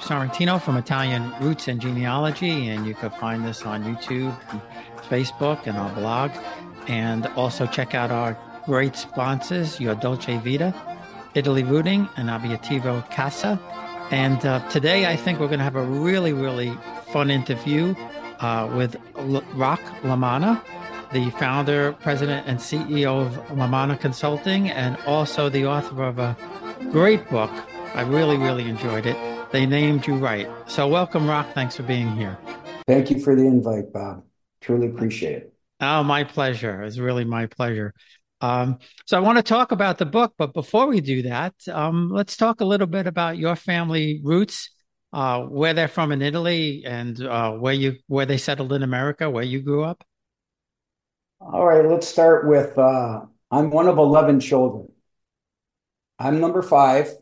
Bob Sorrentino from Italian Roots and Genealogy, and you can find this on YouTube, and Facebook, and our blog. And also check out our great sponsors, Your Dolce Vita, Italy Rooting, and Abiativo Casa. And today I think we're going to have a really, really fun interview with Roch Lamanna, the founder, president, and CEO of Lamanna Consulting, and also the author of a great book. I really, really enjoyed it. They named you right. So welcome, Roch. Thanks for being here. Thank you for the invite, Bob. Truly appreciate it. Oh, my pleasure. It's really my pleasure. So I want to talk about the book, but before we do that, let's talk a little bit about your family roots, where they're from in Italy, and where they settled in America, where you grew up. All right, let's start with I'm one of 11 children. I'm number five,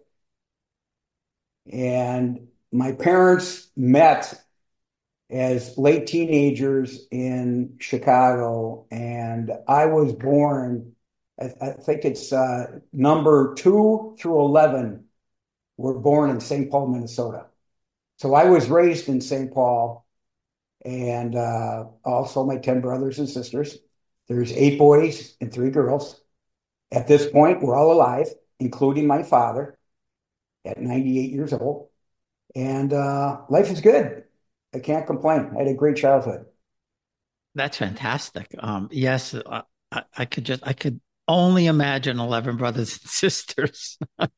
and my parents met as late teenagers in Chicago, and I was born, I think it's number 2 through 11 were born in St. Paul, Minnesota. So I was raised in St. Paul, and also my 10 brothers and sisters. There's 8 boys and 3 girls. At this point, we're all alive, including my father at 98 years old. And life is good. I can't complain. I had a great childhood. That's fantastic. Yes, I could only imagine 11 brothers and sisters.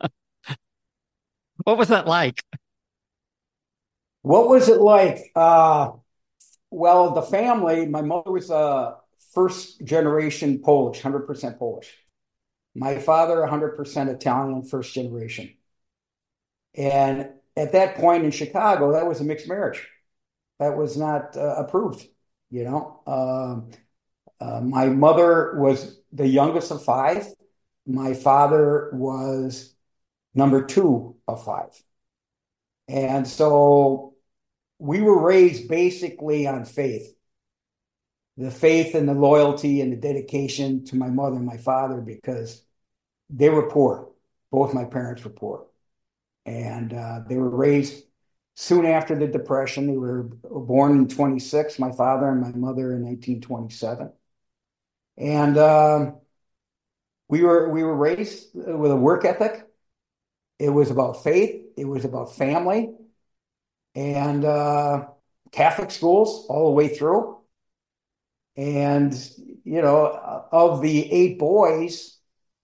What was that like? What was it like? Well, the family, my mother was first generation Polish, 100% Polish. My father, 100% Italian, first generation. And at that point in Chicago, that was a mixed marriage. That was not approved, you know. My mother was the youngest of 5. My father was number 2 of 5. And so we were raised basically on faith, the faith and the loyalty and the dedication to my mother and my father, because they were poor. Both my parents were poor. And they were raised soon after the Depression. They were born in 26, my father and my mother in 1927. And we were raised with a work ethic. It was about faith. It was about family, and Catholic schools all the way through. And of the 8 boys,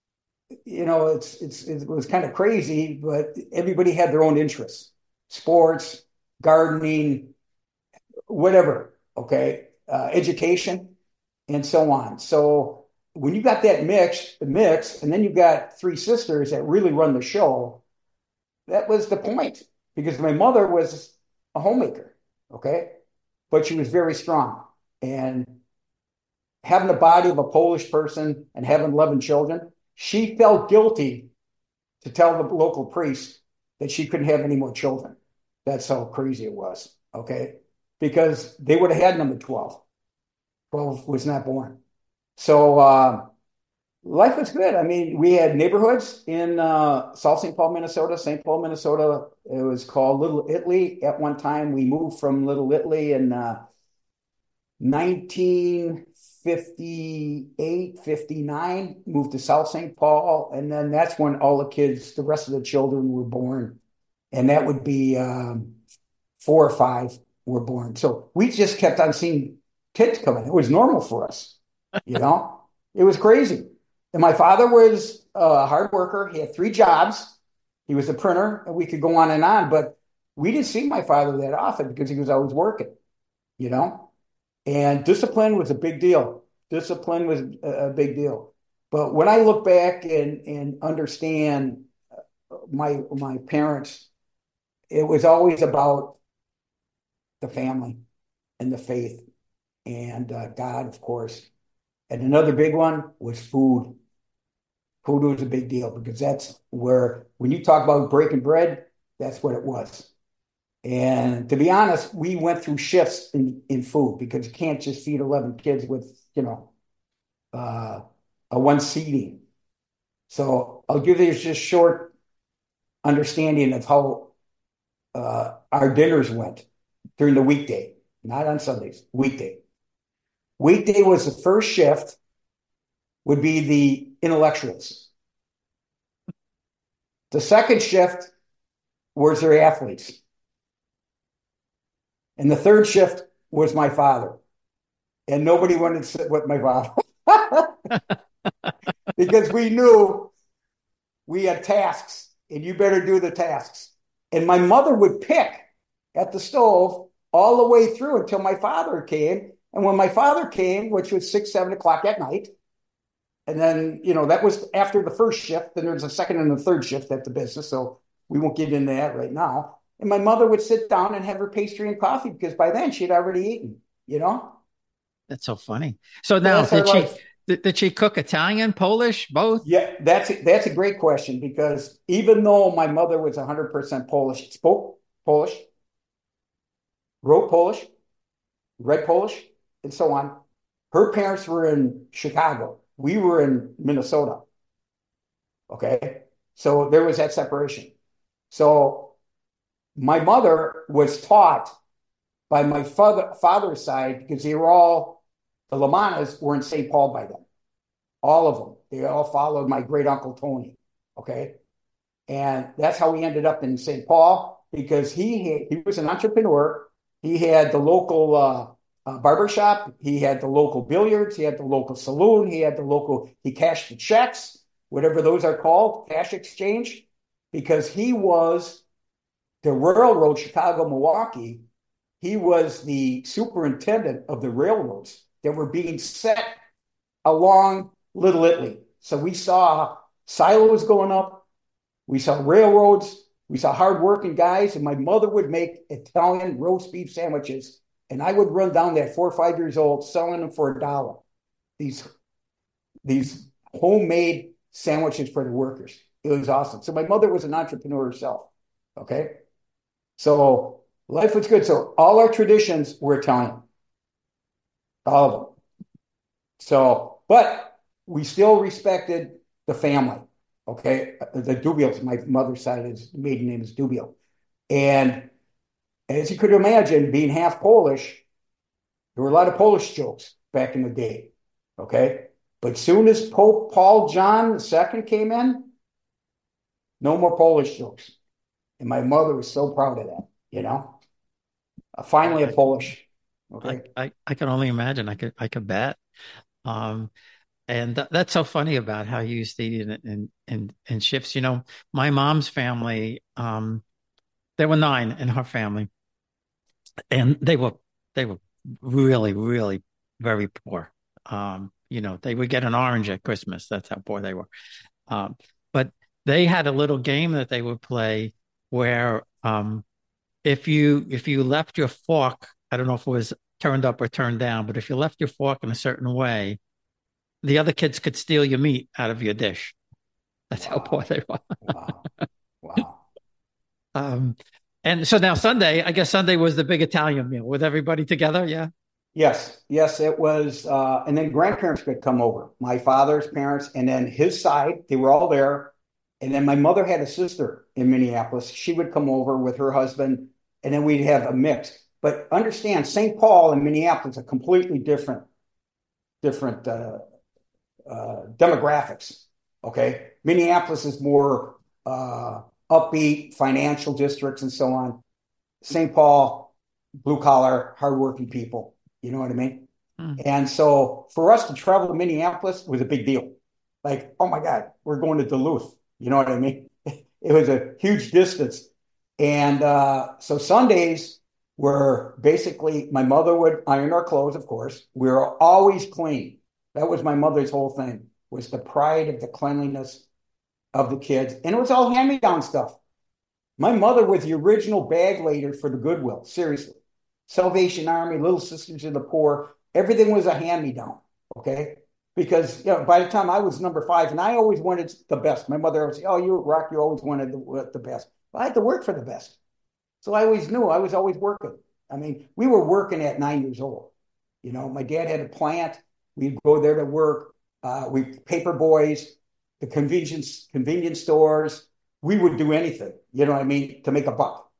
it was kind of crazy, but everybody had their own interests: sports, gardening, whatever. Okay, education, and so on. So when you got that mix, and then you got 3 sisters that really run the show, that was the point. Because my mother was a homemaker, okay, but she was very strong, and having the body of a Polish person and having 11 children, she felt guilty to tell the local priest that she couldn't have any more children. That's how crazy it was, okay? Because they would have had number 12. 12 was not born. So life was good. I mean, we had neighborhoods in South St. Paul, Minnesota. St. Paul, Minnesota, it was called Little Italy. At one time, we moved from Little Italy in 1958, 59, moved to South St. Paul. And then that's when all the rest of the children were born. And that would be 4 or 5 were born. So we just kept on seeing kids coming. It was normal for us, you know? It was crazy. And my father was a hard worker. He had 3 jobs. He was a printer, and we could go on, but we didn't see my father that often because he was always working, you know? And discipline was a big deal. Discipline was a big deal. But when I look back and understand my parents, it was always about the family and the faith and God, of course. And another big one was food. Food was a big deal because that's where, when you talk about breaking bread, that's what it was. And to be honest, we went through shifts in food because you can't just feed 11 kids with, a one seating. So I'll give you just short understanding of how our dinners went during the weekday, not on Sundays, weekday. Weekday was the first shift, would be the intellectuals. The second shift was their athletes. And the third shift was my father. And nobody wanted to sit with my father because we knew we had tasks and you better do the tasks. And my mother would pick at the stove all the way through until my father came. And when my father came, which was 6, 7 o'clock at night, and then, that was after the first shift. Then there's a second and a third shift at the business. So we won't get into that right now. And my mother would sit down and have her pastry and coffee because by then she'd already eaten. That's so funny. So So now, that's our did she life. did she cook Italian, Polish, both? Yeah, that's a great question because even though my mother was 100% Polish, spoke Polish, wrote Polish, read Polish, and so on, her parents were in Chicago. We were in Minnesota. Okay. So there was that separation. So my mother was taught by my father's side because the Lamanas were in St. Paul by then. All of them. They all followed my great uncle Tony. Okay. And that's how we ended up in St. Paul because he was an entrepreneur. He had the local barber shop. He had the local billiards. He had the local saloon. He cashed the checks, whatever those are called, cash exchange, because he was the railroad, Chicago, Milwaukee. He was the superintendent of the railroads that were being set along Little Italy. So we saw silos going up. We saw railroads. We saw hardworking guys. And my mother would make Italian roast beef sandwiches. And I would run down there 4 or 5 years old, selling them for $1. These homemade sandwiches for the workers. It was awesome. So my mother was an entrepreneur herself. Okay. So life was good. So all our traditions were Italian. All of them. So, but we still respected the family. Okay. The Dubiels, my mother's side, his maiden name is Dubiel. And as you could imagine, being half Polish, there were a lot of Polish jokes back in the day. Okay. But soon as Pope Paul John II came in, no more Polish jokes. And my mother was so proud of that. Finally a Polish. Okay. I can only imagine. I could bet. Um, and that's so funny about how you used to eat in shifts. My mom's family, there were 9 in her family, and they were really, really very poor. They would get an orange at Christmas. That's how poor they were. But they had a little game that they would play where if you left your fork, I don't know if it was turned up or turned down, but if you left your fork in a certain way, the other kids could steal your meat out of your dish. That's how poor Wow. they were. Wow. Wow. Um, and so now Sunday, I guess Sunday was the big Italian meal with everybody together. Yeah. Yes. Yes, it was. And then grandparents could come over. My father's parents, and then his side, they were all there. And then my mother had a sister in Minneapolis. She would come over with her husband, and then we'd have a mix. But understand, St. Paul and Minneapolis are completely different demographics. Okay, Minneapolis is more upbeat, financial districts and so on. St. Paul, blue collar, hardworking people. You know what I mean? Mm. And so for us to travel to Minneapolis was a big deal. Like, oh my God, we're going to Duluth. You know what I mean? It was a huge distance. And so Sundays were basically, my mother would iron our clothes, of course. We were always clean. That was my mother's whole thing, was the pride of the cleanliness of the kids. And it was all hand-me-down stuff. My mother was the original bag lader for the Goodwill, seriously. Salvation Army, Little Sisters of the Poor, everything was a hand-me-down, okay? Because by the time I was number 5, and I always wanted the best. My mother would say, oh, you rock, you always wanted the best. But I had to work for the best. So I always knew I was always working. I mean, we were working at 9 years old. My dad had a plant. We'd go there to work. We paper boys, the convenience stores. We would do anything, to make a buck.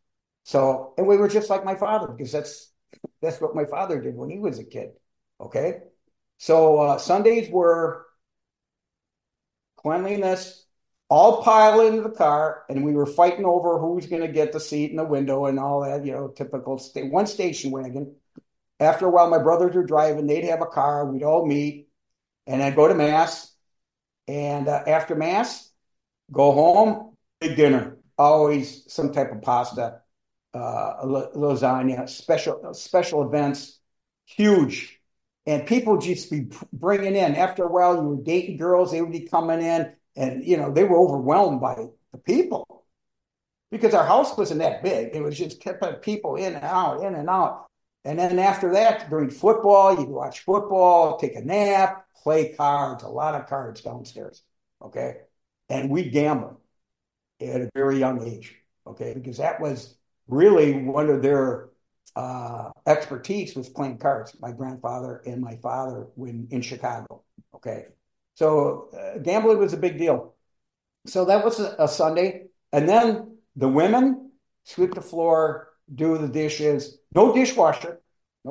So, and we were just like my father, because that's what my father did when he was a kid. Okay. So Sundays were cleanliness, all pile into the car, and we were fighting over who's going to get the seat in the window and all that, typical one station wagon. After a while, my brothers were driving, they'd have a car, we'd all meet, and then go to Mass. And after Mass, go home, big dinner, always some type of pasta, lasagna, special events, huge. And people just be bringing in. After a while, you were dating girls, they would be coming in, and they were overwhelmed by the people because our house wasn't that big. It was just kept people in and out, in and out. And then after that, during football, you'd watch football, take a nap, play cards, a lot of cards downstairs. Okay. And we gambled at a very young age. Okay. Because that was really one of their expertise, was playing cards, my grandfather and my father in Chicago. Okay. So gambling was a big deal. So that was a Sunday. And then the women sweep the floor, do the dishes, no dishwasher.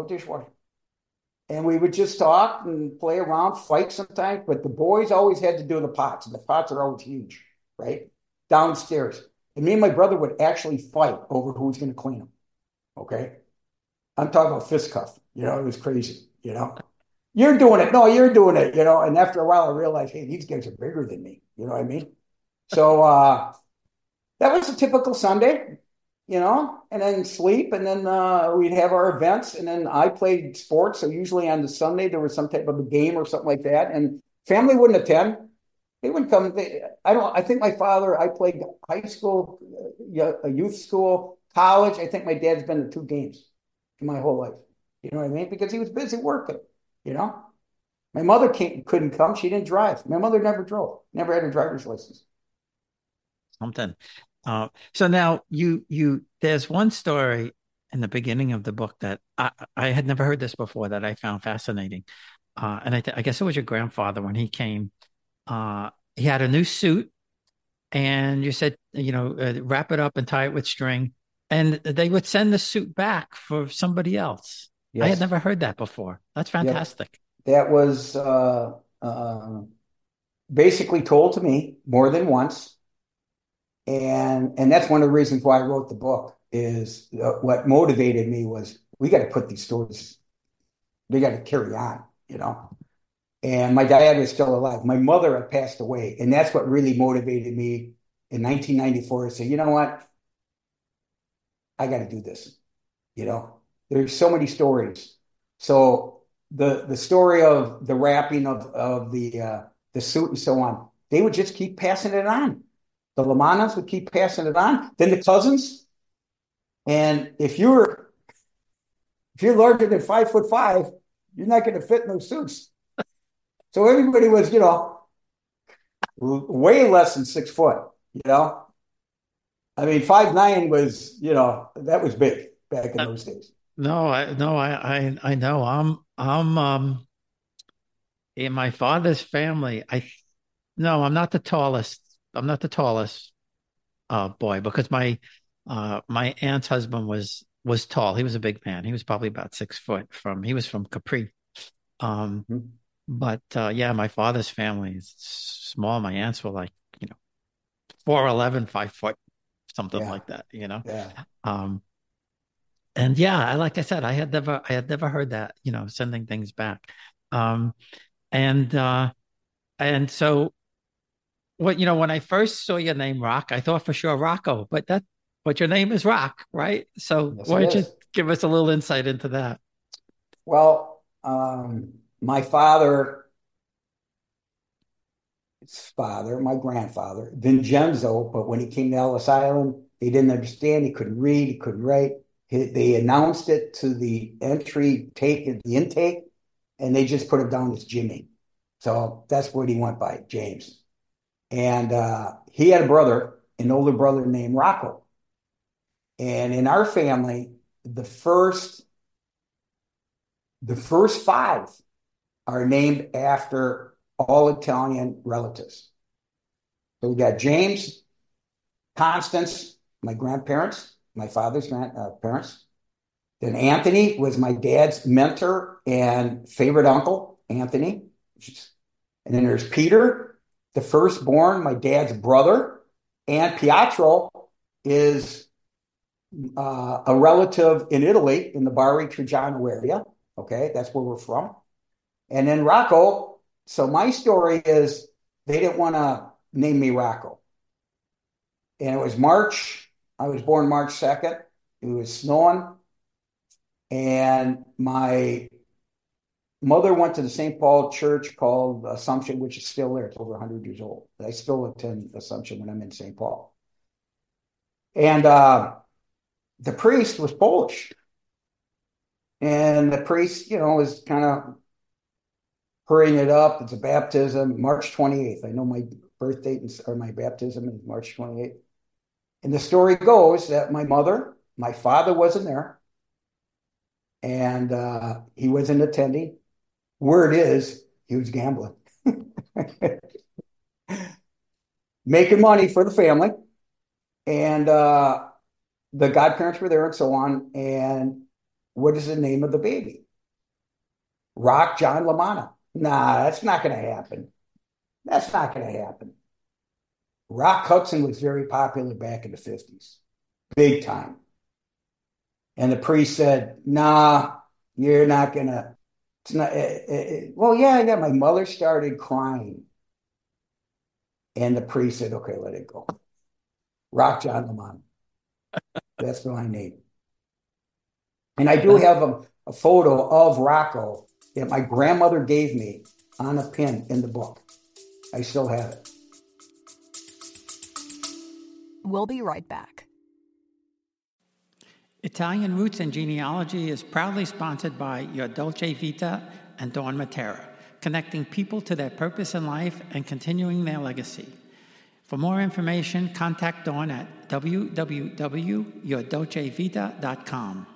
And we would just talk and play around, fight sometimes, but the boys always had to do the pots, and the pots are always huge, right? Downstairs. And me and my brother would actually fight over who's going to clean them. Okay. I'm talking about fist cuff. It was crazy. You're doing it. No, you're doing it. And after a while, I realized, hey, these guys are bigger than me. You know what I mean? So that was a typical Sunday, and then sleep. And then we'd have our events. And then I played sports. So usually on the Sunday, there was some type of a game or something like that. And family wouldn't attend. They wouldn't come. I think my father, I played high school, youth school, college. I think my dad's been to 2 games in my whole life. You know what I mean? Because he was busy working, My mother couldn't come. She didn't drive. My mother never drove, never had a driver's license. Something. So now there's one story in the beginning of the book that I had never heard this before, that I found fascinating. And I guess it was your grandfather when he came. He had a new suit, and you said, wrap it up and tie it with string, and they would send the suit back for somebody else. Yes. I had never heard that before. That's fantastic. Yep. That was basically told to me more than once. And that's one of the reasons why I wrote the book, is what motivated me was, we got to put these stories, they got to carry on, And my dad was still alive. My mother had passed away. And that's what really motivated me in 1994 to say, you know what? I got to do this. There's so many stories. So the story of the wrapping of the suit and so on, they would just keep passing it on. The Lamanas would keep passing it on. Then the cousins. And if you're larger than 5'5", you're not going to fit in those suits. So everybody was, way less than 6 foot, I mean, 5'9" was, that was big back in those days. No, I know. I'm in my father's family. I'm not the tallest. I'm not the tallest boy, because my aunt's husband was tall. He was a big man. He was probably about 6 foot. He was from Capri. But my father's family is small. My aunts were like, 4'11", 5 foot, something like that, Yeah. And like I said, I had never heard that, sending things back. And so when I first saw your name, Rock, I thought for sure Rocco, but your name is Rock, right? So yes, why don't you give us a little insight into that? Well, my father, my grandfather, Vincenzo, but when he came to Ellis Island, he didn't understand. He couldn't read. He couldn't write. They announced it to the intake, and they just put it down as Jimmy. So that's what he went by, James. And he had an older brother named Rocco. And in our family, the first 5 are named after all Italian relatives. So we got James, Constance, my grandparents, my father's parents. Then Anthony was my dad's mentor and favorite uncle, Anthony. And then there's Peter, the firstborn, my dad's brother. And Pietro is a relative in Italy, in the Bari Trajano area. Okay, that's where we're from. And then Rocco. So my story is they didn't want to name me Rocco. And it was March. I was born March 2nd. It was snowing. And my mother went to the St. Paul church called Assumption, which is still there. It's over 100 years old. I still attend Assumption when I'm in St. Paul. And the priest was Polish. And the priest, was kind of hurrying it up. It's a baptism, March 28th. I know my birth date or my baptism is March 28th. And the story goes that my father wasn't there. And he wasn't attending. Word is he was gambling. Making money for the family. And the godparents were there and so on. And what is the name of the baby? Rock John LaManna. Nah, that's not going to happen. That's not going to happen. Rock Hudson was very popular back in the 50s. Big time. And the priest said, nah, you're not going to. It's not. Well, yeah. My mother started crying. And the priest said, okay, let it go. Rock John LaManna. That's my name. And I do have a photo of Rocco that my grandmother gave me on a pin in the book. I still have it. We'll be right back. Italian Roots and Genealogy is proudly sponsored by Your Dolce Vita and Dawn Matera, connecting people to their purpose in life and continuing their legacy. For more information, contact Dawn at www.yourdolcevita.com.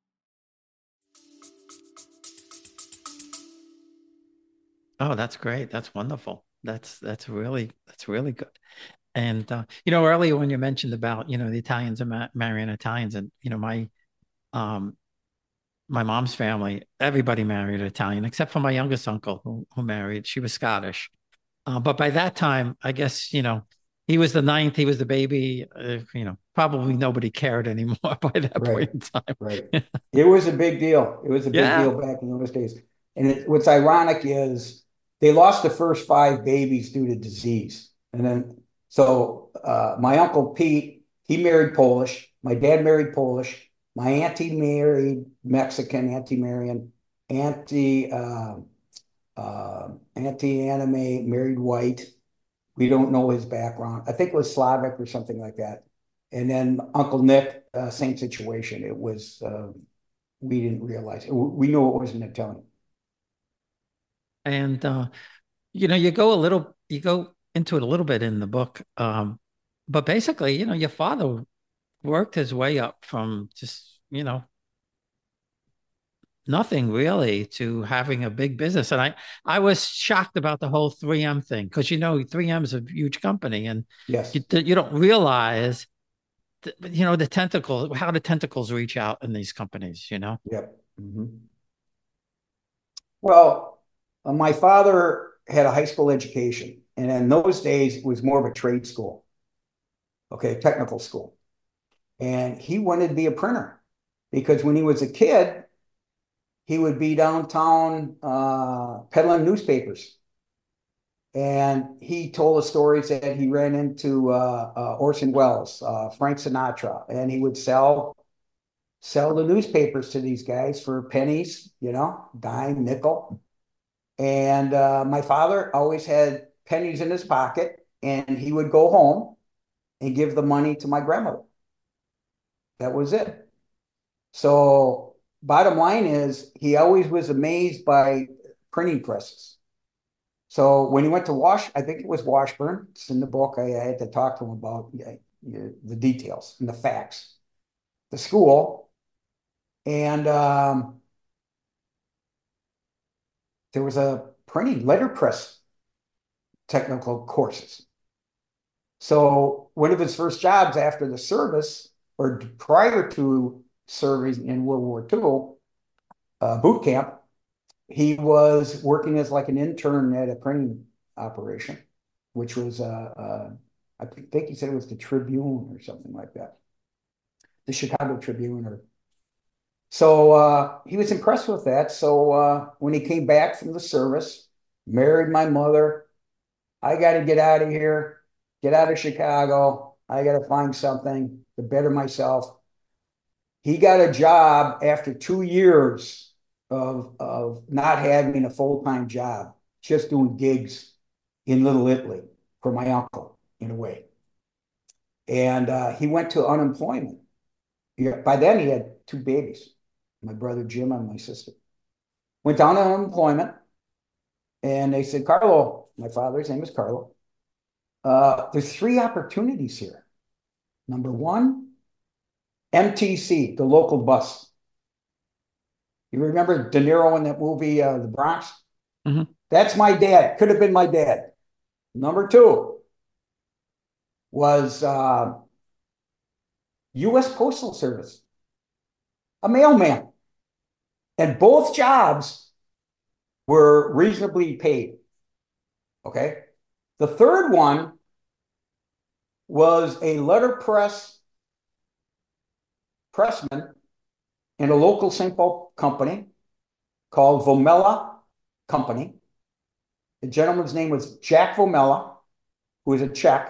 Oh, that's great. That's wonderful. That's really good. And earlier when you mentioned about the Italians are marrying Italians, and my mom's family, everybody married Italian except for my youngest uncle who married. She was Scottish, but by that time, I guess he was the ninth. He was the baby. Probably nobody cared anymore by that point in time. Right. It was a big deal. It was a big deal back in those days. And what's ironic is they lost the first 5 babies due to disease. And then, so my uncle Pete, he married Polish. My dad married Polish. My auntie married Mexican, Auntie Marion. Auntie Anime married white. We don't know his background. I think it was Slavic or something like that. And then Uncle Nick, same situation. It was, we didn't realize it. We knew it wasn't Italian. And, you go into it a little bit in the book. But basically, your father worked his way up from just, nothing really to having a big business. And I was shocked about the whole 3M thing because, 3M is a huge company and yes, you don't realize, the tentacles, how the tentacles reach out in these companies, Yep. Mm-hmm. Well, my father had a high school education, and in those days, it was more of a trade school, technical school. And he wanted to be a printer because when he was a kid, he would be downtown peddling newspapers. And he told us stories that he ran into Orson Welles, Frank Sinatra, and he would sell the newspapers to these guys for pennies, dime, nickel. And my father always had pennies in his pocket, and he would go home and give the money to my grandmother. That was it. So bottom line is he always was amazed by printing presses. So when he went to I think it was Washburn, it's in the book, I had to talk to him about the details and the facts, the school. And there was a printing letterpress technical courses. So one of his first jobs after the service or prior to serving in World War II, boot camp, he was working as like an intern at a printing operation, which was, I think he said it was the Tribune or something like that, the Chicago Tribune. So he was impressed with that. So when he came back from the service, married my mother, I got to get out of here, get out of Chicago. I got to find something to better myself. He got a job after 2 years of not having a full-time job, just doing gigs in Little Italy for my uncle, in a way. And he went to unemployment. By then, he had 2 babies, my brother Jim and my sister. Went down to unemployment, and they said, Carlo, my father's name is Carlo, there's 3 opportunities here. Number 1, MTC, the local bus. You remember De Niro in that movie, The Bronx? Mm-hmm. That's my dad. Could have been my dad. Number 2 was U.S. Postal Service, a mailman. And both jobs were reasonably paid. Okay. The third one was a letterpress pressman in a local St. Paul company called Vomella Company. The gentleman's name was Jack Vomella, who was a Czech.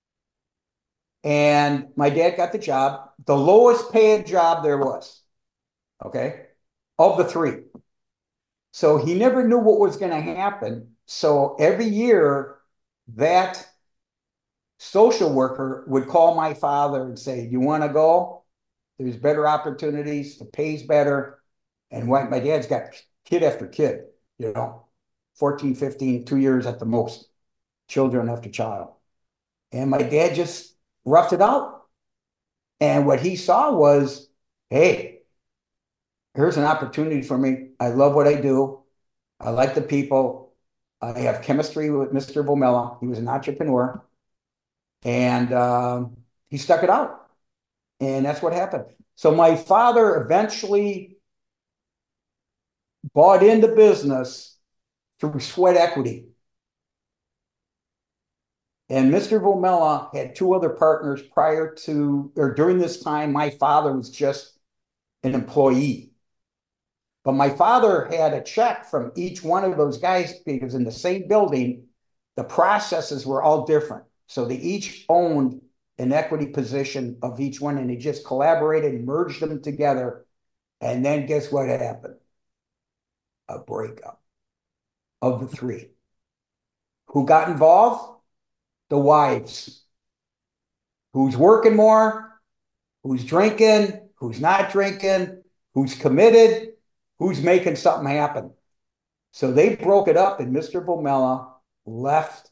And my dad got the job, the lowest paid job there was, okay, of the 3. So he never knew what was going to happen. So every year, that social worker would call my father and say, you want to go? There's better opportunities, the pay's better. And my dad's got kid after kid, 14, 15, 2 years at the most, children after child. And my dad just roughed it out. And what he saw was, hey, here's an opportunity for me. I love what I do. I like the people. I have chemistry with Mr. Vomella. He was an entrepreneur. And he stuck it out. And that's what happened. So my father eventually bought into business through sweat equity. And Mr. Vomella had 2 other partners prior to, or during this time, my father was just an employee. But my father had a check from each one of those guys because in the same building, the processes were all different. So they each owned an equity position of each one, and they just collaborated and merged them together. And then guess what happened? A breakup of the 3. Who got involved? The wives. Who's working more? Who's drinking? Who's not drinking? Who's committed? Who's making something happen? So they broke it up, and Mr. Vomella left.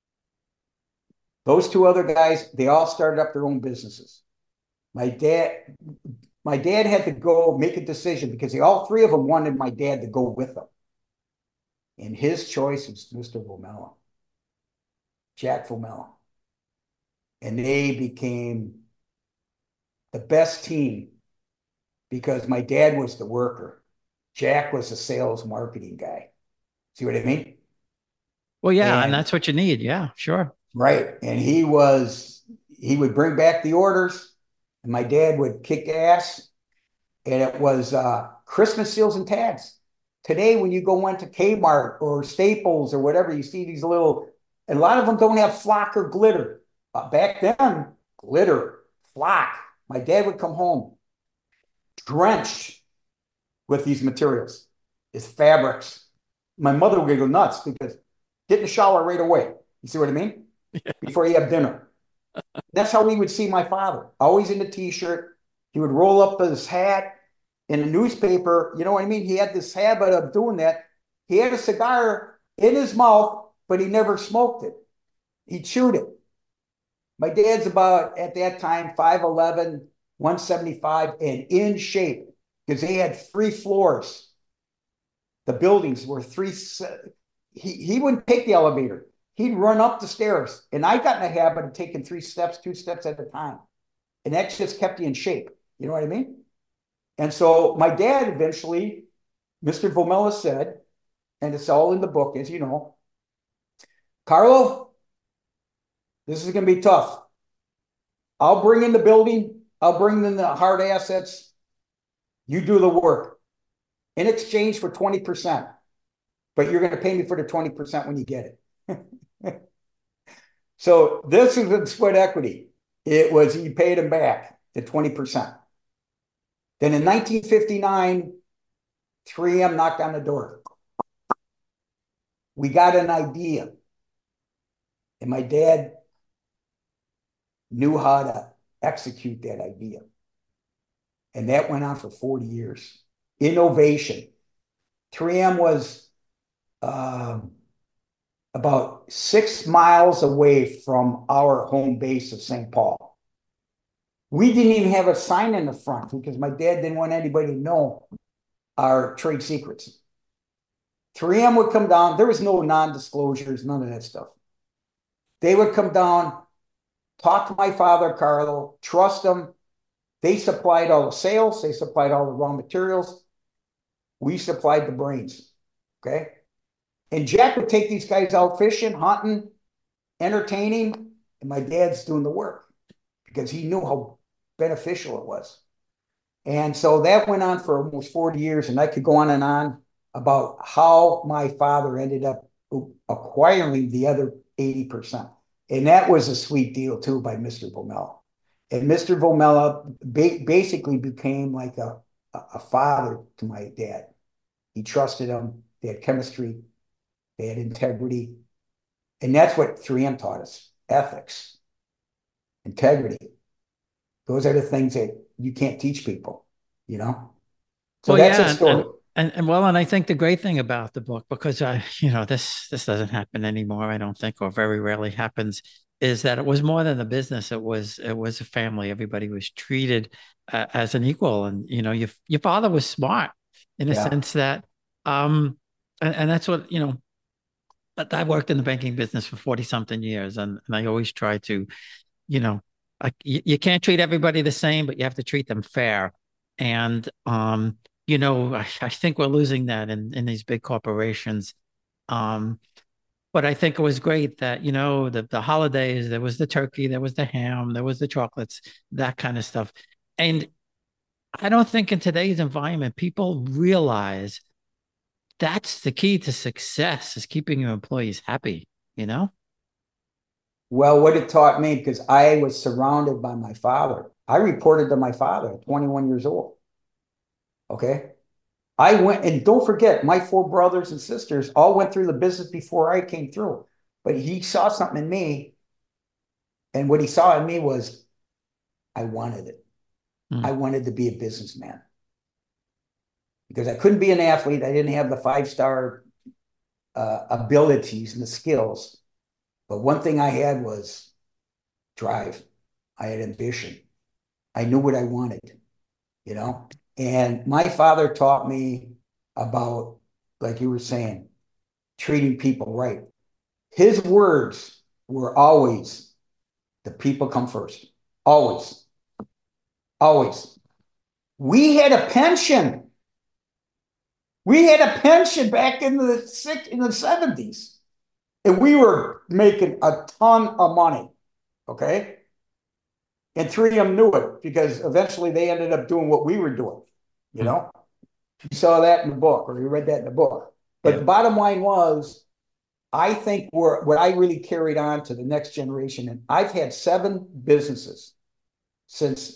Those 2 other guys, they all started up their own businesses. My dad had to go make a decision because all 3 of them wanted my dad to go with them. And his choice was Mr. Vomella, Jack Vomella. And they became the best team because my dad was the worker. Jack was a sales marketing guy. See what I mean? Well, yeah, and that's what you need. Yeah, sure. Right. And he would bring back the orders, and my dad would kick ass. And it was Christmas seals and tags. Today, when you go into Kmart or Staples or whatever, you see these little, and a lot of them don't have flock or glitter. Back then, glitter, flock. My dad would come home drenched with these materials, these fabrics. My mother would go nuts because get in the shower right away. You see what I mean? Before you have dinner. That's how we would see my father, always in a t-shirt. He would roll up his hat in a newspaper. You know what I mean? He had this habit of doing that. He had a cigar in his mouth, but he never smoked it. He chewed it. My dad's about, at that time, 5'11", 175, and in shape because they had 3 floors. The buildings were 3. He wouldn't take the elevator. He'd run up the stairs. And I got in the habit of taking 3 steps, 2 steps at a time. And that just kept you in shape. You know what I mean? And so my dad eventually, Mr. Vomella said, and it's all in the book, as you know, Carlo, this is going to be tough. I'll bring in the building. I'll bring in the hard assets. You do the work in exchange for 20%, but you're going to pay me for the 20% when you get it. So this is the sweat equity. It was, you paid him back the 20%. Then in 1959, 3M knocked on the door. We got an idea. And my dad knew how to execute that idea. And that went on for 40 years. Innovation. 3M was about 6 miles away from our home base of St. Paul. We didn't even have a sign in the front because my dad didn't want anybody to know our trade secrets. 3M would come down. There was no non-disclosures, none of that stuff. They would come down, talk to my father, Carlo, trust them. They supplied all the sales. They supplied all the raw materials. We supplied the brains, okay? And Jack would take these guys out fishing, hunting, entertaining, and my dad's doing the work because he knew how beneficial it was. And so that went on for almost 40 years, and I could go on and on about how my father ended up acquiring the other 80%. And that was a sweet deal, too, by Mr. Vomella. And Mr. Vomella basically became like a father to my dad. He trusted him. They had chemistry. They had integrity. And that's what 3M taught us. Ethics, integrity. Those are the things that you can't teach people, you know? So Well, that's yeah, a story. and I think the great thing about the book, because this doesn't happen anymore, I don't think, or very rarely happens, is that it was more than a business. It was a family. Everybody was treated as an equal, and your father was smart in a Yeah. sense that, and that's what But I worked in the banking business for 40 something years, and I always try to, you know, you can't treat everybody the same, but you have to treat them fair. And I think we're losing that in these big corporations. Um, but I think it was great that, the holidays, there was the turkey, there was the ham, there was the chocolates, that kind of stuff. And I don't think in today's environment, people realize that's the key to success is keeping your employees happy, you know? Well, what it taught me, because I was surrounded by my father. I reported to my father at 21 years old. Okay. I went, and don't forget, my 4 brothers and sisters all went through the business before I came through. But he saw something in me. And what he saw in me was I wanted it. I Mm. wanted to be a businessman because I couldn't be an athlete. I didn't have the 5-star abilities and the skills. But one thing I had was drive. I had ambition. I knew what I wanted, you know? And my father taught me about, like you were saying, treating people right. His words were always, the people come first. Always. Always. We had a pension. We had a pension back in the 70s. And we were making a ton of money. Okay. And 3M knew it because eventually they ended up doing what we were doing. You Mm. know, you saw that in the book or you read that in the book. But Yeah. the bottom line was, I think what I really carried on to the next generation, and I've had 7 businesses since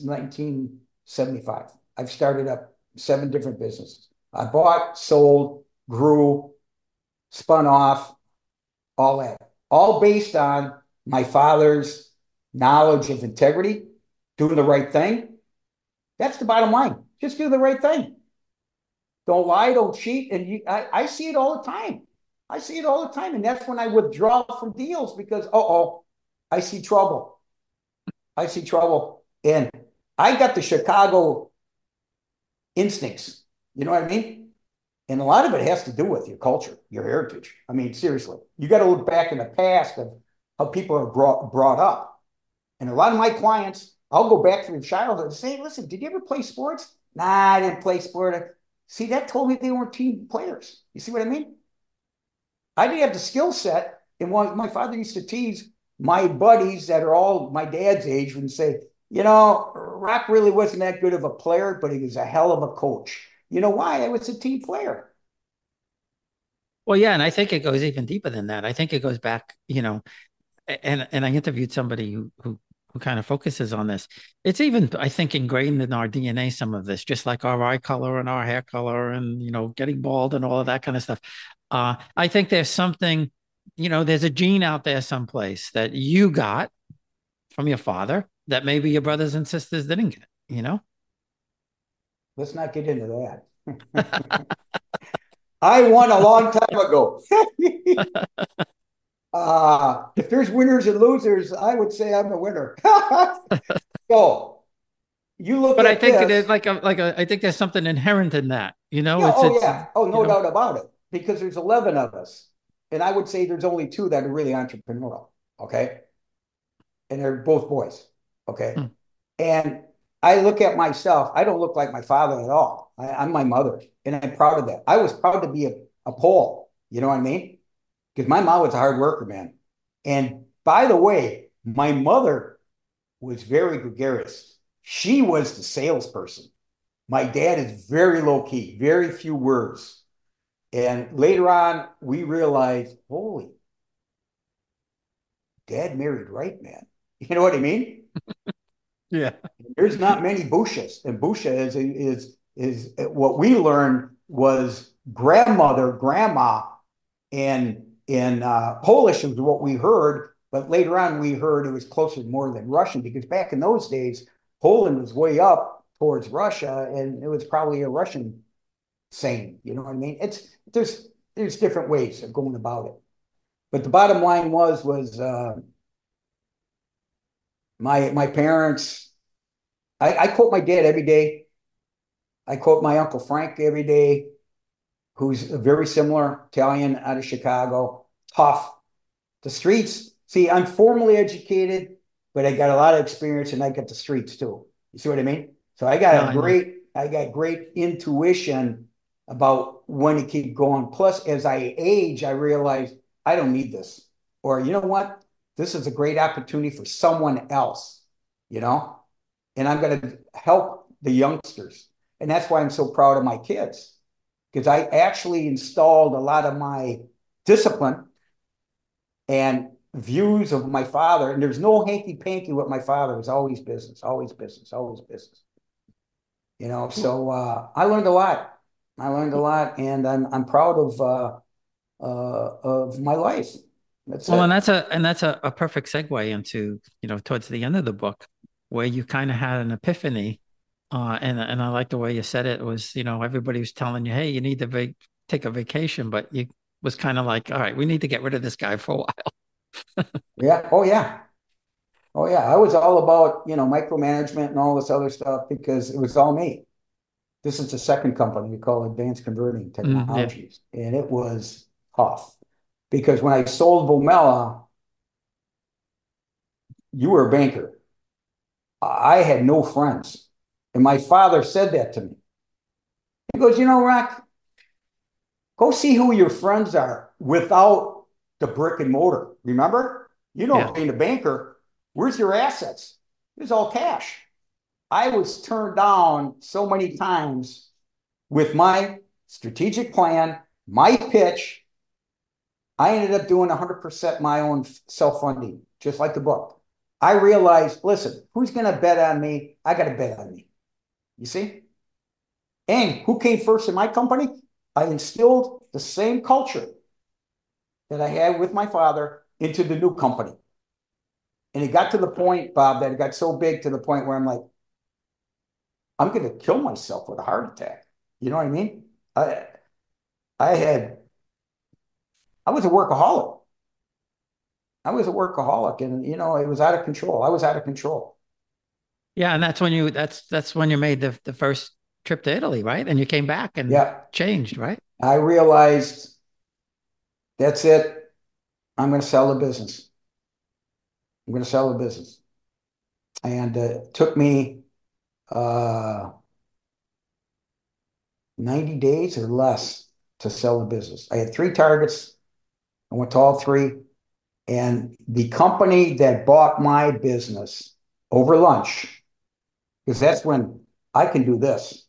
1975. I've started up 7 different businesses. I bought, sold, grew, spun off, all that, all based on my father's knowledge of integrity, doing the right thing. That's the bottom line. Just do the right thing. Don't lie, don't cheat. And I see it all the time. I see it all the time. And that's when I withdraw from deals because, I see trouble. I see trouble. And I got the Chicago instincts. You know what I mean? And a lot of it has to do with your culture, your heritage. I mean, seriously, you got to look back in the past of how people are brought up. And a lot of my clients, I'll go back to their childhood and say, listen, did you ever play sports? Nah, I didn't play sport. See, that told me they weren't team players. You see what I mean? I didn't have the skill set. And my father used to tease my buddies that are all my dad's age and say, Rock really wasn't that good of a player, but he was a hell of a coach. You know why? I was a team player. Well, yeah, and I think it goes even deeper than that. I think it goes back, and I interviewed somebody who kind of focuses on this. It's even, I think, ingrained in our DNA, some of this, just like our eye color and our hair color and, getting bald and all of that kind of stuff. I think there's something, there's a gene out there someplace that you got from your father that maybe your brothers and sisters didn't get. Let's not get into that. I won a long time ago. If there's winners and losers, I would say I'm the winner. So you look But I at think it this. is I think there's something inherent in that, Yeah, oh it's, yeah. Oh, no doubt about it. Because there's 11 of us. And I would say there's only two that are really entrepreneurial. Okay. And they're both boys. Okay. hmm, And I look at myself, I don't look like my father at all. I'm my mother, and I'm proud of that. I was proud to be a Pole. You know what I mean? Because my mom was a hard worker, man. And by the way, my mother was very gregarious. She was the salesperson. My dad is very low key, very few words. And later on, we realized, holy, dad married right, man. You know what I mean? yeah. There's not many Bushas, and Busha is what we learned was grandmother, grandma, and in Polish is what we heard. But later on, we heard it was closer more than Russian because back in those days, Poland was way up towards Russia, and it was probably a Russian saying. You know what I mean? There's different ways of going about it. But the bottom line was my parents. I quote my dad every day. I quote my Uncle Frank every day, who's very similar, Italian out of Chicago, tough. The streets, see, I'm formally educated, but I got a lot of experience and I got the streets too. You see what I mean? So No, I know. I got great intuition about when to keep going. Plus, as I age, I realize I don't need this. Or you know what? This is a great opportunity for someone else, you know? And I'm going to help the youngsters. And that's why I'm so proud of my kids because I actually installed a lot of my discipline and views of my father. And there's no hanky panky with my father. It was always business, always business, always business. So I learned a lot. I learned a lot, and I'm proud of my life. That's Well, and it. that's a perfect segue into, towards the end of the book where you kind of had an epiphany. And I like the way you said it was, everybody was telling you, hey, you need to take a vacation, but you was kind of like, all right, we need to get rid of this guy for a while. Yeah. Oh yeah. Oh yeah. I was all about micromanagement and all this other stuff because it was all me. This is the second company we call Advanced Converting Yeah. Technologies, and it was tough because when I sold Vomela, you were a banker. I had no friends. And my father said that to me. He goes, Rock, go see who your friends are without the brick and mortar. Remember? Yeah. Being a banker, where's your assets? It's all cash. I was turned down so many times with my strategic plan, my pitch. I ended up doing 100% my own self-funding, just like the book. I realized, listen, who's going to bet on me? I got to bet on me. You see? And who came first in my company? I instilled the same culture that I had with my father into the new company. And it got to the point, Bob, that it got so big to the point where I'm like, I'm going to kill myself with a heart attack. You know what I mean? I I had I was a workaholic. I was a workaholic, and it was out of control. I was out of control. Yeah. And that's when you made the first trip to Italy, right? And you came back and Yeah, changed, right? I realized that's it. I'm going to sell the business. I'm going to sell the business. And it took me uh, 90 days or less to sell the business. I had three targets. I went to all three. And the company that bought my business over lunch, because that's when I can do this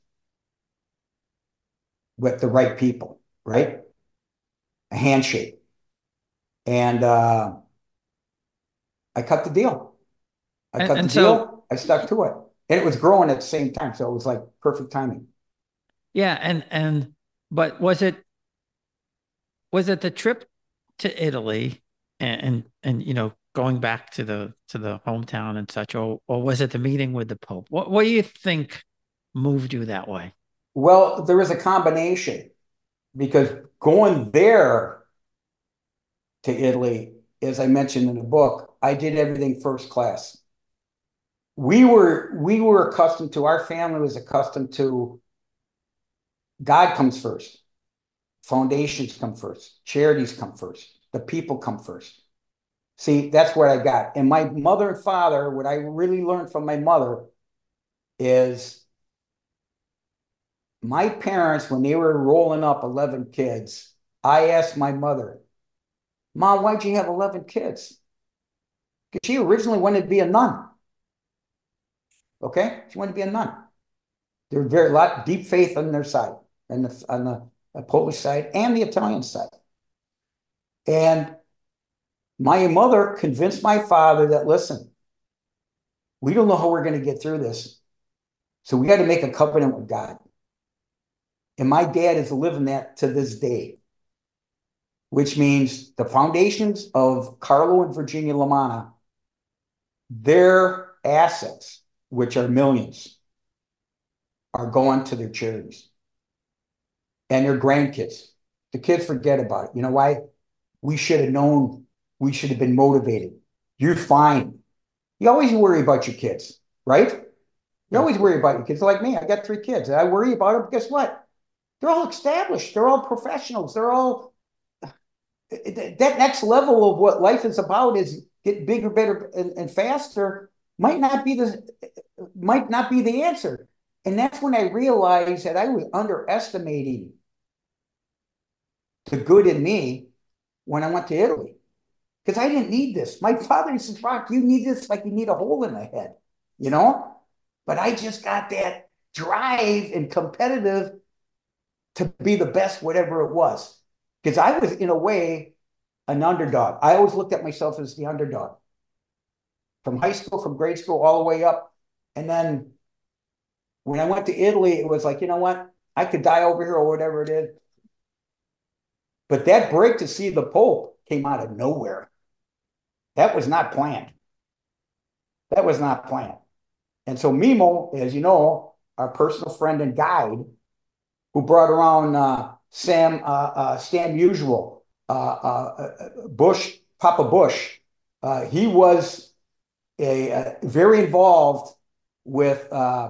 with the right people, right? A handshake. And I cut the deal. I cut the And so, deal. I stuck to it. And it was growing at the same time. So it was like perfect timing. yeah, but was it the trip to Italy and going back to the hometown and such, or was it the meeting with the Pope? What do you think moved you that way? Well, there was a combination because going there to Italy, as I mentioned in the book, I did everything first class. We were accustomed to, our family was accustomed to, God comes first, foundations come first, charities come first, the people come first. See, that's what I got. And my mother and father, what I really learned from my mother is my parents, when they were rolling up 11 kids, I asked my mother, Mom, why'd you have 11 kids? Because she originally wanted to be a nun. Okay? She wanted to be a nun. There were very lot deep faith on their side, and on the Polish side and the Italian side. And my mother convinced my father that, listen, we don't know how we're going to get through this. So we got to make a covenant with God. And my dad is living that to this day, which means the foundations of Carlo and Virginia Lamanna, their assets, which are millions, are going to their charities and their grandkids. The kids forget about it. You know why? We should have known. We should have been motivated. You're fine. You always worry about your kids, right? You always worry about your kids. Like me, I got three kids. And I worry about them. Guess what? They're all established. They're all professionals. They're all that next level of what life is about is get bigger, better, and faster. Might not be the answer. And that's when I realized that I was underestimating the good in me when I went to Italy. Because I didn't need this. My father says, Rock, you need this like you need a hole in the head, you know? But I just got that drive and competitive to be the best, whatever it was. Because I was, in a way, an underdog. I always looked at myself as the underdog. From high school, from grade school, all the way up. And then when I went to Italy, it was like, you know what? I could die over here or whatever it is. But that break to see the Pope came out of nowhere. That was not planned. That was not planned. And so Mimo, as you know, our personal friend and guide, who brought around Stan Musial, Bush, Papa Bush, he was very involved with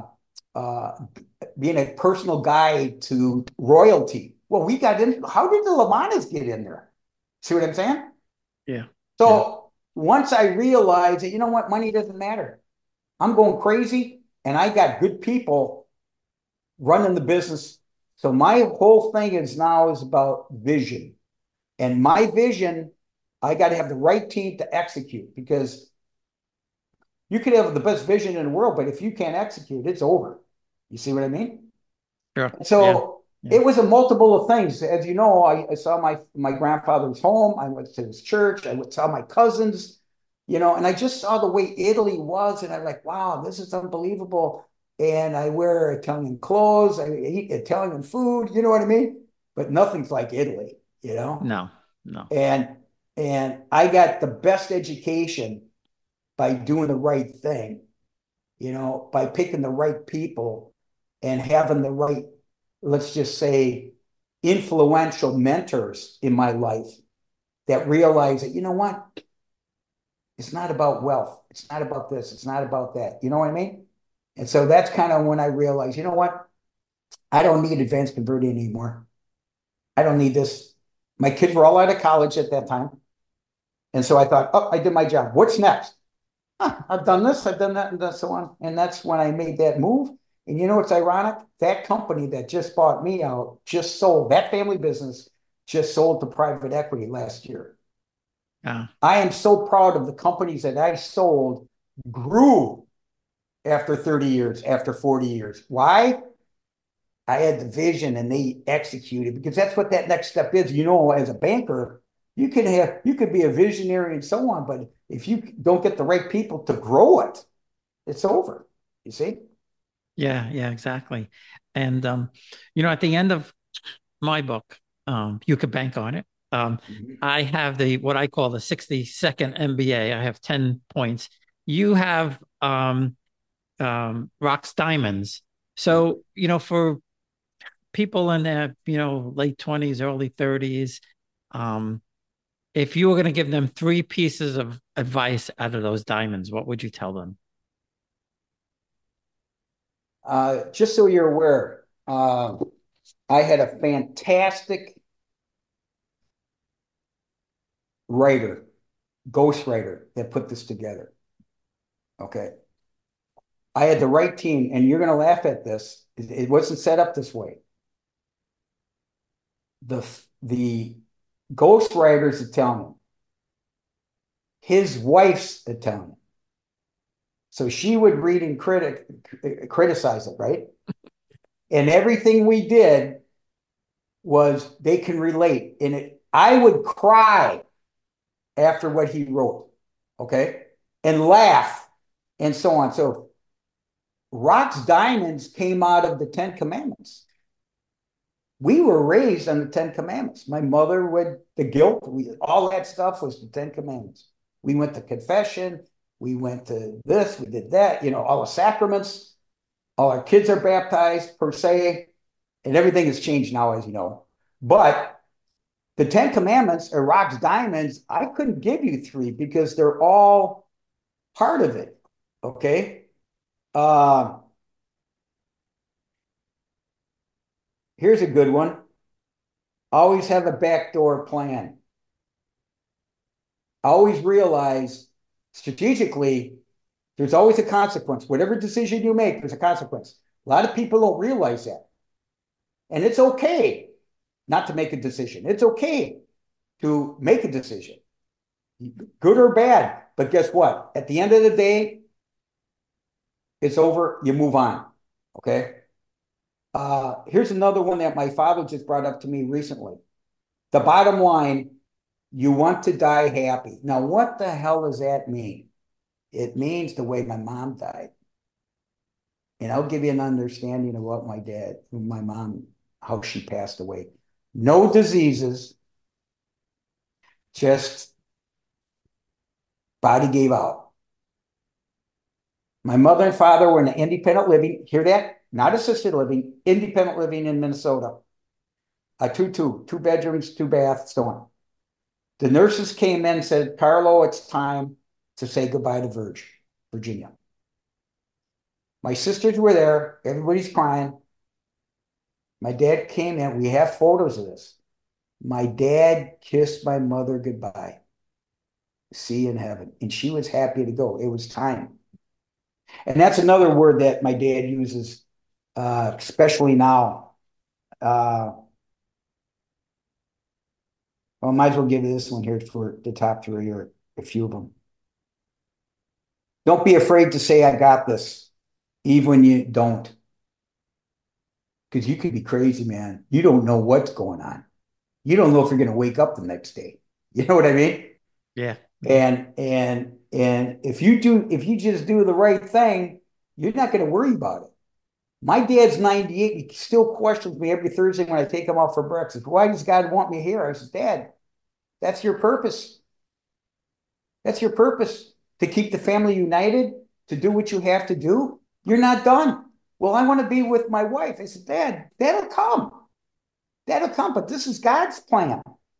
being a personal guide to royalty. Well, we got in. How did the Lamannas get in there? See what I'm saying? Yeah. So once I realized that, you know what, money doesn't matter. I'm going crazy, and I got good people running the business. So my whole thing is about vision. And my vision, I got to have the right team to execute, because you could have the best vision in the world, but if you can't execute, it's over. You see what I mean? Sure. So Yeah. it was a multiple of things. As you know, I saw my grandfather's home. I went to his church. I saw my cousins, and I just saw the way Italy was. And I'm like, wow, this is unbelievable. And I wear Italian clothes. I eat Italian food. You know what I mean? But nothing's like Italy. No, no. And I got the best education by doing the right thing, by picking the right people and having the right, let's just say, influential mentors in my life that realize that, you know what? It's not about wealth. It's not about this. It's not about that. You know what I mean? And so that's kind of when I realized, you know what? I don't need advanced converting anymore. I don't need this. My kids were all out of college at that time. And so I thought, oh, I did my job. What's next? I've done this, I've done that, and so on. And that's when I made that move. And you know what's ironic? That company that just bought me out just sold, that family business just sold to private equity last year. Yeah. I am so proud of the companies that I sold grew after 30 years, after 40 years. Why? I had the vision and they executed because that's what that next step is. You know, as a banker, you could be a visionary and so on, but if you don't get the right people to grow it, it's over. You see? Yeah, yeah, exactly. And at the end of my book, you could bank on it. Mhm. I have the what I call the 60-second MBA. I have 10 points. You have rocks diamonds. So, for people in their, late 20s, early 30s, um, if you were going to give them three pieces of advice out of those diamonds, what would you tell them? Just so you're aware, I had a fantastic writer, ghostwriter that put this together. Okay. I had the right team, and you're going to laugh at this. It wasn't set up this way. The ghostwriter is Italian. His wife's Italian. So she would read and criticize it, right? And everything we did was they can relate. And I would cry after what he wrote, okay? And laugh and so on. So Rocks Diamonds came out of the Ten Commandments. We were raised on the Ten Commandments. My mother would, the guilt, all that stuff was the Ten Commandments. We went to confession. We went to this, we did that, all the sacraments. All our kids are baptized per se, and everything has changed now, as you know. But the Ten Commandments or Rocks Diamonds, I couldn't give you three because they're all part of it. Okay. Uh, Here's a good one. Always have a backdoor plan. Always realize strategically, there's always a consequence. Whatever decision you make, there's a consequence. A lot of people don't realize that. And it's okay not to make a decision. It's okay to make a decision, good or bad. But guess what? At the end of the day, it's over. You move on. Okay. Here's another one that my father just brought up to me recently. The bottom line, you want to die happy. Now, what the hell does that mean? It means the way my mom died. And I'll give you an understanding of what my mom, how she passed away. No diseases, just body gave out. My mother and father were in independent living. Hear that? Not assisted living, independent living in Minnesota. A two bedrooms, two baths, so on. The nurses came in and said, Carlo, it's time to say goodbye to Virginia. My sisters were there. Everybody's crying. My dad came in. We have photos of this. My dad kissed my mother goodbye. See you in heaven. And she was happy to go. It was time. And that's another word that my dad uses, especially now. Well, I might as well give you this one here for the top three or a few of them. Don't be afraid to say, I got this, even when you don't. Because you could be crazy, man. You don't know what's going on. You don't know if you're going to wake up the next day. You know what I mean? Yeah. And if you just do the right thing, you're not going to worry about it. My dad's 98. He still questions me every Thursday when I take him out for breakfast. Why does God want me here? I said, Dad, that's your purpose. That's your purpose, to keep the family united, to do what you have to do. You're not done. Well, I want to be with my wife. I said, Dad, that'll come. That'll come. But this is God's plan.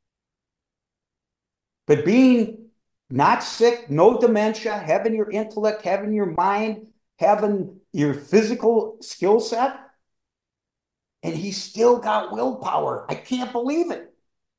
But being not sick, no dementia, having your intellect, having your mind, having your physical skill set, and he's still got willpower. I can't believe it.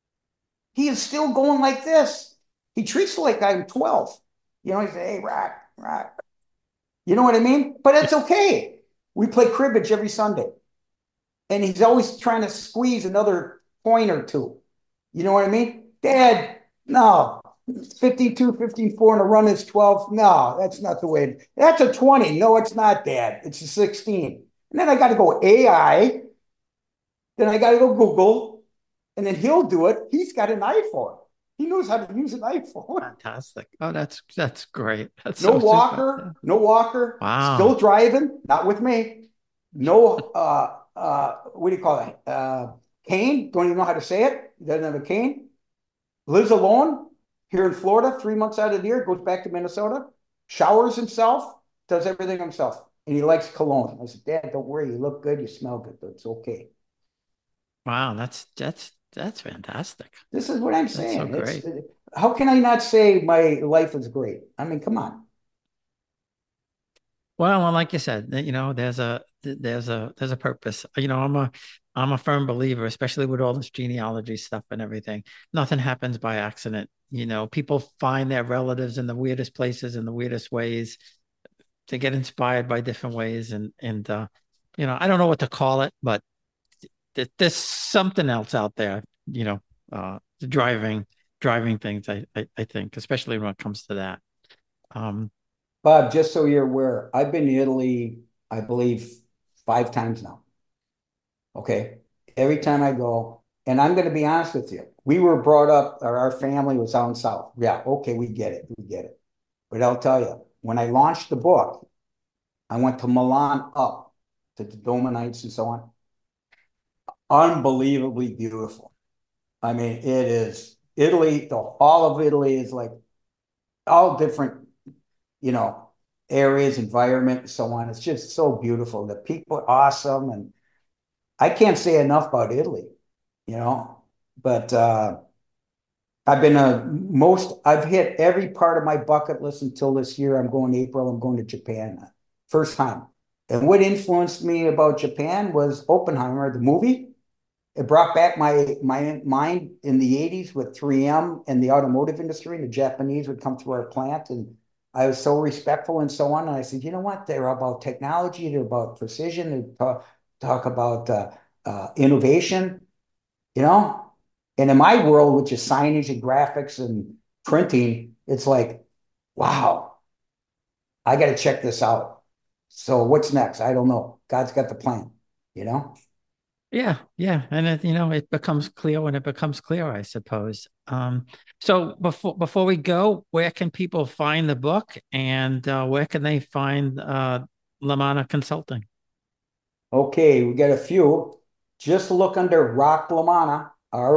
He is still going like this. He treats it like I'm 12. He said, hey, Rock, right. You know what I mean? But it's okay. We play cribbage every Sunday. And he's always trying to squeeze another point or two. You know what I mean? Dad, no. 52, 54, and a run is 12. No, that's not the way. That's a 20. No, it's not, Dad. It's a 16. And then I got to go AI. Then I got to go Google. And then he'll do it. He's got an iPhone. He knows how to use an iPhone. Fantastic. Oh, that's great. That's No so walker, super. no walker. Wow. Still driving, not with me. No, what do you call it? Cane. Don't even know how to say it. He doesn't have a cane. Lives alone here in Florida, 3 months out of the year. Goes back to Minnesota. Showers himself. Does everything himself. And he likes cologne. I said, Dad, don't worry. You look good. You smell good. It's okay. Wow. That's fantastic. This is what I'm That's so saying. great. How can I not say my life is great? I mean, come on. Well, like you said, there's a purpose. I'm a firm believer, especially with all this genealogy stuff and everything. Nothing happens by accident. People find their relatives in the weirdest places, in the weirdest ways. To get inspired by different ways, and I don't know what to call it, but there's something else out there. Driving things. I think, especially when it comes to that. Um, Bob, just so you're aware, I've been to Italy, I believe, 5 times now. Okay. Every time I go, and I'm going to be honest with you, we were brought up, or our family was down south. Yeah, okay, we get it. We get it. But I'll tell you, when I launched the book, I went to Milan up to the Dolomites and so on. Unbelievably beautiful. I mean, it is Italy, all of Italy is like all different, you know, areas, environment, and so on. It's just so beautiful. The people are awesome. And I can't say enough about Italy, you know, but I've hit every part of my bucket list until this year. I'm going April. I'm going to Japan. First time. And what influenced me about Japan was Oppenheimer, the movie. It brought back my mind in the 80s with 3M and the automotive industry. The Japanese would come through our plant, and I was so respectful and so on. And I said, you know what? They're about technology. They're about precision. They talk about innovation, you know? And in my world, which is signage and graphics and printing, it's like, wow, I got to check this out. So what's next? I don't know. God's got the plan, you know? yeah, and it becomes clear when it becomes clear, I suppose. So before we go, where can people find the book, and where can they find Lamana Consulting? Okay, we got a few. Just look under Rock LaManna,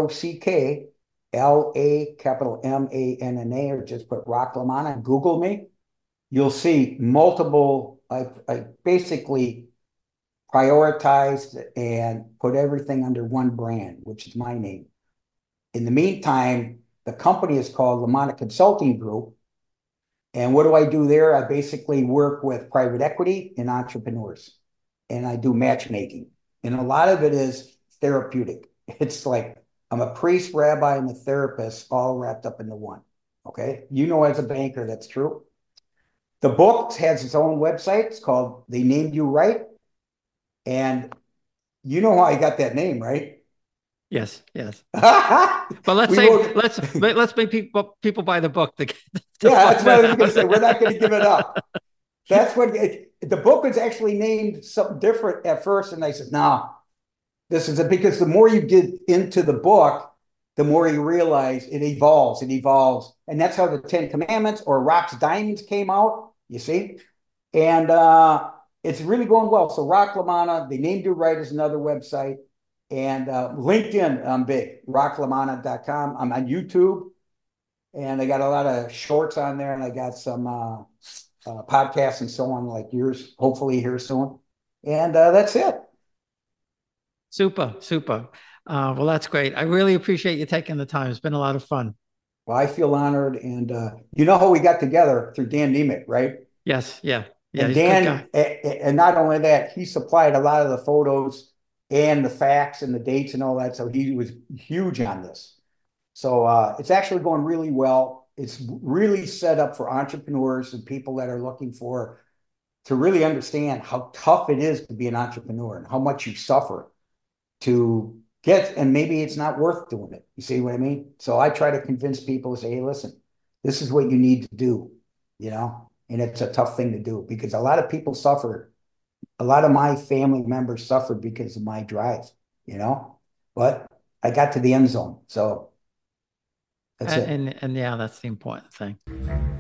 ROCK, capital MANNA, or just put Rock LaManna. Google me. You'll see multiple. I basically prioritized and put everything under one brand, which is my name. In the meantime, the company is called LaManna Consulting Group. And what do I do there? I basically work with private equity and entrepreneurs, and I do matchmaking. And a lot of it is therapeutic. It's like I'm a priest, rabbi, and a therapist all wrapped up into one. Okay. As a banker, that's true. The book has its own website. It's called They Named You Right. And you know how I got that name, right? Yes, yes. But But let's make people buy the book yeah, that's what I was going to say. We're not going to give it up. That's what the book was actually named something different at first, and I said, "No, this is it." Because the more you get into the book, the more you realize it evolves. It evolves, and that's how the Ten Commandments or Rock's Diamonds came out. You see, and it's really going well. So Rock LaManna, They Named You Right is another website. And LinkedIn, I'm big, rocklamanna.com. I'm on YouTube, and I got a lot of shorts on there, and I got some podcasts and so on, like yours, hopefully here soon. And that's it. Super, super. Well, that's great. I really appreciate you taking the time. It's been a lot of fun. Well, I feel honored. And you know how we got together through Dan Nemec, right? Yes, yeah. And He's a good Dan, guy. and not only that, he supplied a lot of the photos and the facts and the dates and all that. So he was huge on this. So it's actually going really well. it's really set up for entrepreneurs and people that are looking for to really understand how tough it is to be an entrepreneur and how much you suffer to get, and maybe it's not worth doing it. You see what I mean? So I try to convince people to say, hey, listen, this is what you need to do, and it's a tough thing to do because a lot of people suffer. A lot of my family members suffered because of my drive, you know, but I got to the end zone. So that's it. And yeah, that's the important thing.